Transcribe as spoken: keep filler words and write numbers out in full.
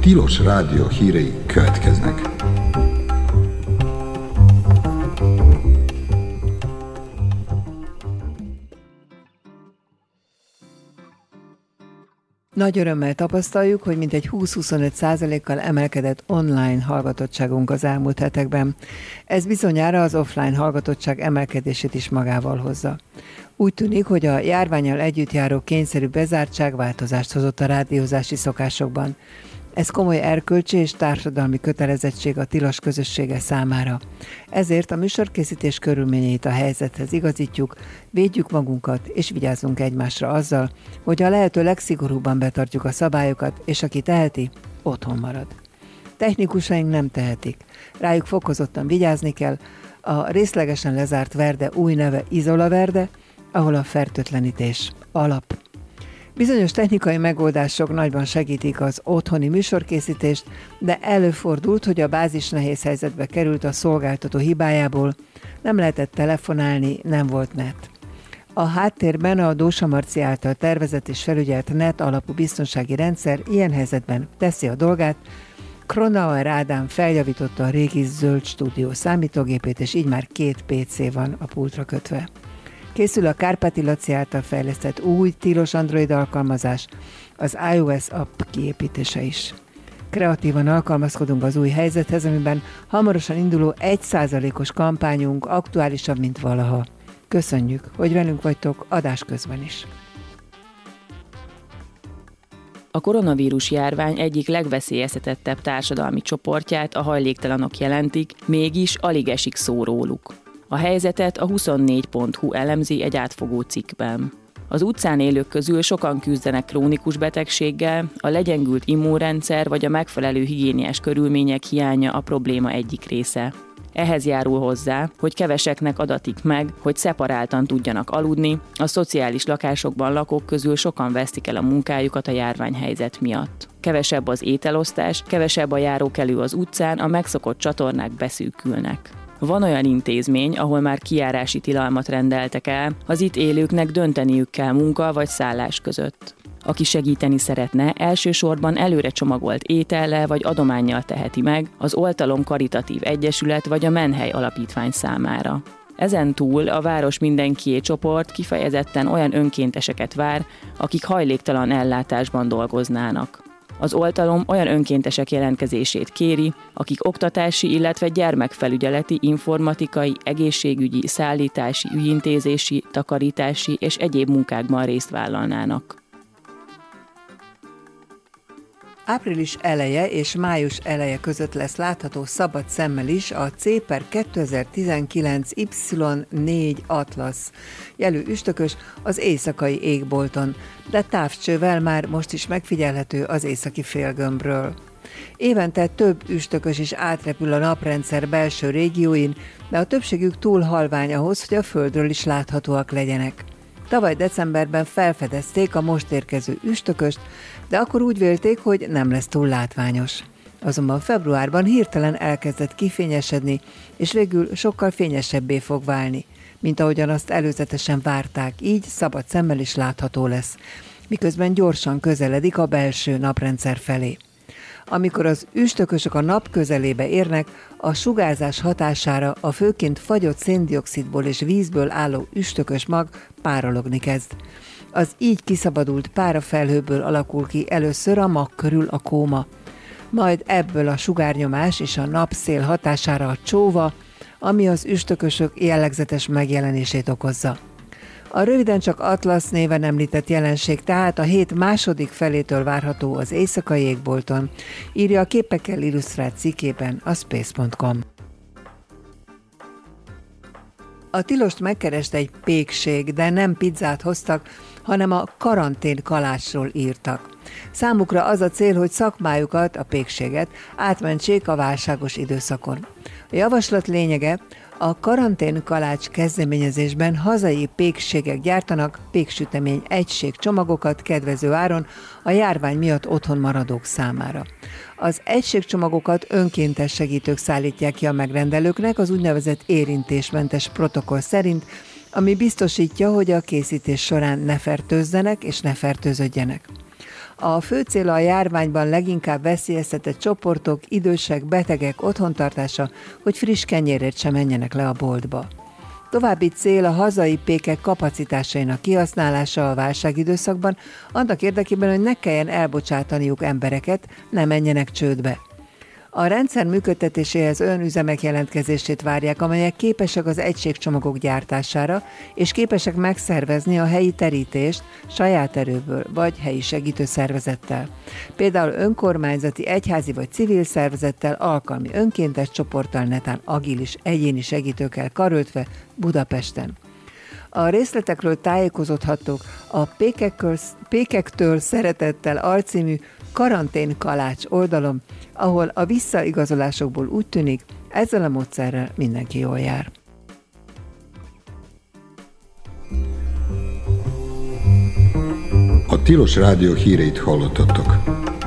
Tilos Rádió hírei következnek. Nagy örömmel tapasztaljuk, hogy mintegy húsz-huszonöt százalékkal emelkedett online hallgatottságunk az elmúlt hetekben. Ez bizonyára az offline hallgatottság emelkedését is magával hozza. Úgy tűnik, hogy a járvánnyal együtt járó kényszerű bezártság változást hozott a rádiózási szokásokban. Ez komoly erkölcsi és társadalmi kötelezettség a tilos közössége számára. Ezért a műsorkészítés körülményeit a helyzethez igazítjuk, védjük magunkat és vigyázzunk egymásra azzal, hogy a lehető legszigorúbban betartjuk a szabályokat, és aki teheti, otthon marad. Technikusaink nem tehetik. Rájuk fokozottan vigyázni kell. A részlegesen lezárt Verde új neve Izola Verde, ahol a fertőtlenítés alap. Bizonyos technikai megoldások nagyban segítik az otthoni műsorkészítést, de előfordult, hogy a bázis nehéz helyzetbe került a szolgáltató hibájából, nem lehetett telefonálni, nem volt net. A háttérben a Dósa Marci által tervezett és felügyelt net alapú biztonsági rendszer ilyen helyzetben teszi a dolgát. Kronauer Ádám feljavította a régi zöld stúdió számítógépét, és így már két pé cé van a pultra kötve. Készül a Kárpáti Laci által fejlesztett új tilos Android alkalmazás, az iOS app kiépítése is. Kreatívan alkalmazkodunk az új helyzethez, amiben hamarosan induló egy százalékos kampányunk aktuálisabb, mint valaha. Köszönjük, hogy velünk vagytok adás közben is. A koronavírus járvány egyik legveszélyeztetettebb társadalmi csoportját a hajléktalanok jelentik, mégis alig esik szó róluk. A helyzetet a huszonnégy pont hu elemzi egy átfogó cikkben. Az utcán élők közül sokan küzdenek krónikus betegséggel, a legyengült immunrendszer vagy a megfelelő higiéniás körülmények hiánya a probléma egyik része. Ehhez járul hozzá, hogy keveseknek adatik meg, hogy szeparáltan tudjanak aludni, a szociális lakásokban lakók közül sokan vesztik el a munkájukat a járványhelyzet miatt. Kevesebb az ételosztás, kevesebb a járókelő az utcán, a megszokott csatornák beszűkülnek. Van olyan intézmény, ahol már kijárási tilalmat rendeltek el, az itt élőknek dönteniük kell munka vagy szállás között. Aki segíteni szeretne, elsősorban előre csomagolt étellel vagy adománnyal teheti meg az Oltalom Karitatív Egyesület vagy a Menhely Alapítvány számára. Ezen túl a Város Mindenkié csoport kifejezetten olyan önkénteseket vár, akik hajléktalan ellátásban dolgoznának. Az oltalom olyan önkéntesek jelentkezését kéri, akik oktatási, illetve gyermekfelügyeleti, informatikai, egészségügyi, szállítási, ügyintézési, takarítási és egyéb munkákban részt vállalnának. Április eleje és május eleje között lesz látható szabad szemmel is a C per kétezer-tizenkilenc Y négy Atlas jelű üstökös az éjszakai égbolton, de távcsővel már most is megfigyelhető az északi félgömbről. Évente több üstökös is átrepül a naprendszer belső régióin, de a többségük túl halvány ahhoz, hogy a Földről is láthatóak legyenek. Tavaly decemberben felfedezték a most érkező üstököst, de akkor úgy vélték, hogy nem lesz túl látványos. Azonban februárban hirtelen elkezdett kifényesedni, és végül sokkal fényesebbé fog válni, mint ahogyan azt előzetesen várták, így szabad szemmel is látható lesz, miközben gyorsan közeledik a belső naprendszer felé. Amikor az üstökösök a nap közelébe érnek, a sugárzás hatására a főként fagyott széndioxidból és vízből álló üstökös mag párologni kezd. Az így kiszabadult párafelhőből alakul ki először a mag körül a kóma. Majd ebből a sugárnyomás és a napszél hatására a csóva, ami az üstökösök jellegzetes megjelenését okozza. A röviden csak Atlasz néven említett jelenség tehát a hét második felétől várható az éjszakai égbolton, írja a képekkel illusztrált cikkében a space pont com. A tilost megkereste egy pékség, de nem pizzát hoztak, hanem a karantén kalácsról írtak. Számukra az a cél, hogy szakmájukat, a pékséget átmentsék a válságos időszakon. A javaslat lényege, a karantén kalács kezdeményezésben hazai pékségek gyártanak péksütemény egységcsomagokat kedvező áron a járvány miatt otthon maradók számára. Az egységcsomagokat önkéntes segítők szállítják ki a megrendelőknek az úgynevezett érintésmentes protokoll szerint, ami biztosítja, hogy a készítés során ne fertőzzenek és ne fertőződjenek. A fő cél a járványban leginkább veszélyeztetett csoportok, idősek, betegek otthontartása, hogy friss kenyérért sem menjenek le a boltba. További cél a hazai pékek kapacitásainak kihasználása a válságidőszakban, annak érdekében, hogy ne kelljen elbocsátaniuk embereket, ne menjenek csődbe. A rendszer működtetéséhez olyan üzemek jelentkezését várják, amelyek képesek az egységcsomagok gyártására, és képesek megszervezni a helyi terítést saját erőből vagy helyi segítőszervezettel. Például önkormányzati, egyházi vagy civil szervezettel, alkalmi önkéntes csoporttal, netán agilis egyéni segítőkkel karöltve Budapesten. A részletekről tájékozódhattok a Pékektől, Pékektől szeretettel alcímű Karantén Kalács oldalon, ahol a visszaigazolásokból úgy tűnik, ezzel a módszerrel mindenki jól jár. A Tilos Rádió híreit hallottatok.